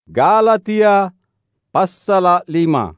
Galatia pasal 5.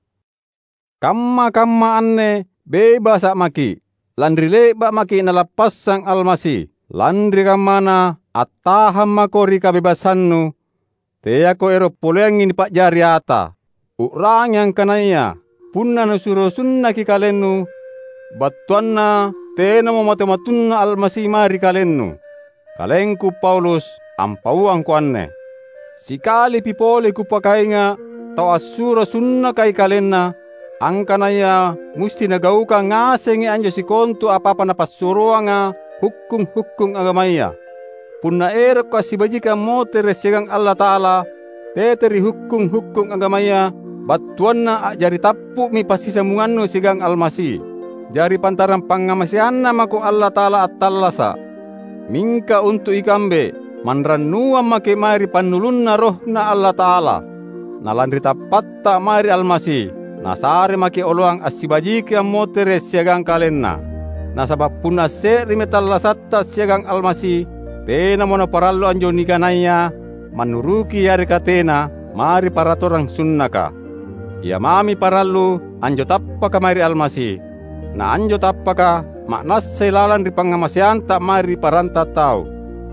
Kamma anne bebas maki, landri leba maki nalapassang Almasi, landri kammana attaham makori kabebasannu, teako ero poleangin pak jari ata, urang yang kanaya, punna nusuro sunnaki kalennu, battuanna tena momatomatunna Almasi mari kalennu. Kalengku Paulus ampauangku anne. Sikali pipole kupakainga tau assuro sunna kai kalenna, angkanaya musti nagauka ngasengi anjo sikontu apa-apa napassuroanga hukum agamaya. Punna erok kasibajika motere segang Allah Ta'ala, teteri hukum agamaya, battuanna jari tappu mi pasisamungannu segang Almasi. Jari pantaran pangamasianna mako Allah Ta'ala attallasa. Mingka untuk ikambe, manrannuan make mari pannulunna rohna Allah Ta'ala. Nalandri tapatta mari Almasi, nasare make oloang assibajiki ammotere siagang kalenna. Nasabab punna seri metallasatta siagang Almasi, tena mona parallo anjo nikanaya, manuruki yari katena, mari paratorang sunnaka. Ya mami parallu anjo tappaka mari Almasi, na anjo tappaka maknas selalan di pangamasianta mari paranta tau.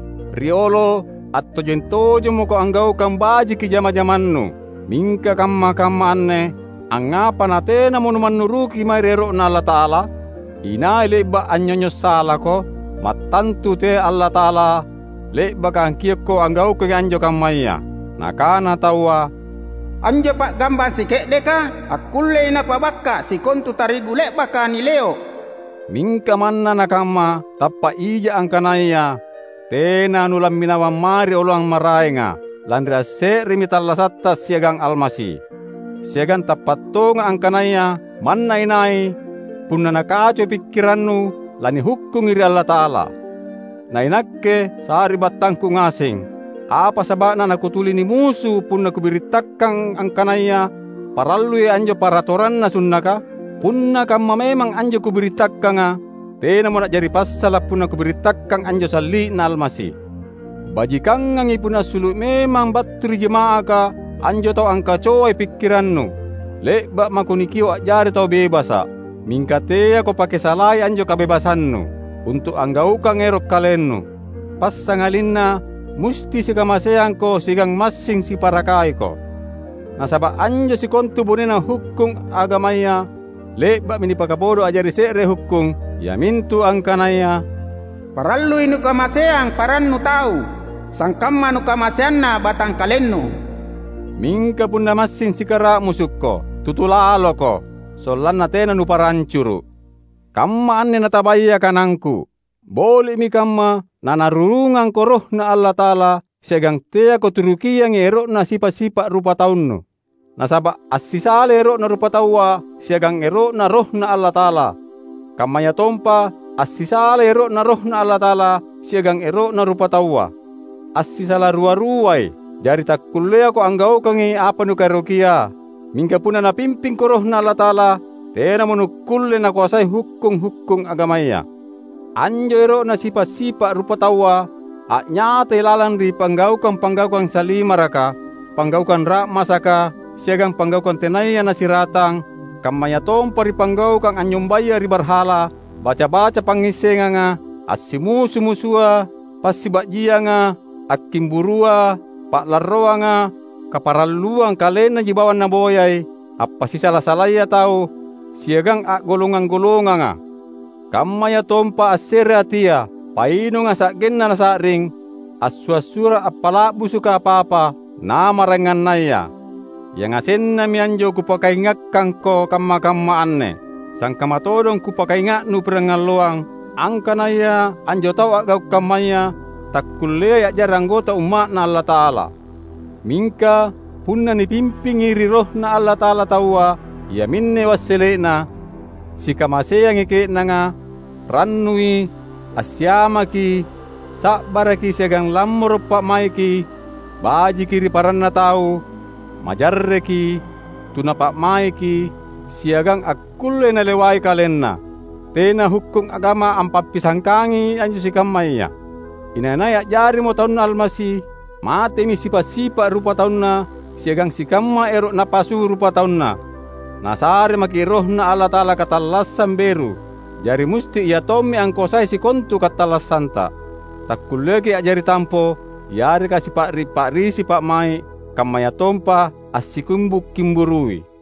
Riolo atto jentojo moko anggau kambaji ki jama-jamannu, mingka kamma anne, angapa natena monu mannuruki mari erokna Allah Ta'ala, inai leba anyonyo salako, mattantu te Allah Ta'ala, leba kangkieko anggau ke anjo kammaya, nakana tawa, anjo pak gamban sikek deka, akulle na pabakka sikontu tarigu leba ka nileo. Mingka manna nakama tappa ija angkanaya, tena nulam minawang mari oloang maraenga, landra seri mitallasatta siagang Almasi. Siagang tapattonga angkanaya, manna inai, punna nakaco pikirannu, lani hukum iri Allah Ta'ala. Nainakke sari battangku ngasing, apa sabana nakutuli ni musuh punna kubiritakang angkanaya, parallu anjo paratoranna sunnaka, punna kamma memang anjo kubiritakanga, tena mo nak jari passala punna kubiritakang anjo salli na Almasi. Bajikangangi punna sulu memang batturi jemaah ka, anjo tau angka coai pikirannu, leba makunikio jari tau bebasa, mingka tea ko pake salai anjo kabebasannu, untuk anggauka ngerok kalennu. Passangalinna, musti sigamaseangko sigang masing si parakaiko. Nasaba anjo si kontu bonena hukum agamaya, leba mini pakapodo ajari sere hukum, ya mintu angkanaya. Parallu inu kamaseang parannu tau, sangkamma nu kamaseanna batang kalennu. Mingka punna masing sikara musukko, tutulalo ko, solanna tena nu parancuru. Kamma anne natabaya kanangku, boli mi kamma nanarurungang ko rohna Allah Ta'ala, segang tea ko turukiang erokna sipa-sipa rupa taunnu. Nasaba assisale erokna rupa tawa, siagang erokna rohna Allah Ta'ala. Kamaya tompa assisale erokna rohna Allah Ta'ala, siagang erokna rupa tawa. Assisala ruai, jari takkullea ko anggau kangi apa nu karokia. Mingka puna napimping ko rohna Allah Ta'ala, tena monukulle na kuasai hukum agamaya. Anjo erokna sipa-sipa rupa tawa, nyata ilalang di panggaukan salimaraka, panggaukan rakmasaka, siagang panggaukan tenaya nasiratang, kamaya tompa ri panggaukan anyombaya ri barhala, baca-baca pangisenganga, assimusu-musua, passibakjianga, akkimburua, paklarroanga, kaparalluang kalena jibawan naboyai, apa si salah-salaya tau, siagang golongan-golonganga. Kamaya tompa asere atia, paino nga sakgenna na saring, aswa-sura apalabu suka apa-apa, namarangan naya. Yang asenna mianjo kupakaingakkan ko kamma anne, sang kamatodong kupakaingak nu perangaloang, angkanaya anjo tau agau kamaya, takkullea yak jarang gota umat na Allah Ta'ala. Mingka punna nipimpingi ri rohna Allah Ta'ala tawa, ya minne wasselena, si kamaseang ikekna nga, rannui, asyamaki, sakbaraki segang lammor pak maiki, baji kiri paranna tau, majarreki, tunapak maiki, siagang akulle na lewai kalenna. Tena hukum agama ampap pisangkangi anjo si kamaya. Inanayak jari mo taun Almasi, Mate mi sipa-sipa rupa taunna, siagang sikamma erok napasu rupa taunna. Nasare maki rohna Allah Ta'ala katallasan beru. Jari musti ia tommi angkosai si kontu katallassanta. Takkulleki ajari tampo, yari kasi pak ri si pak mai, kamaya tompa asikumbuk kimburui.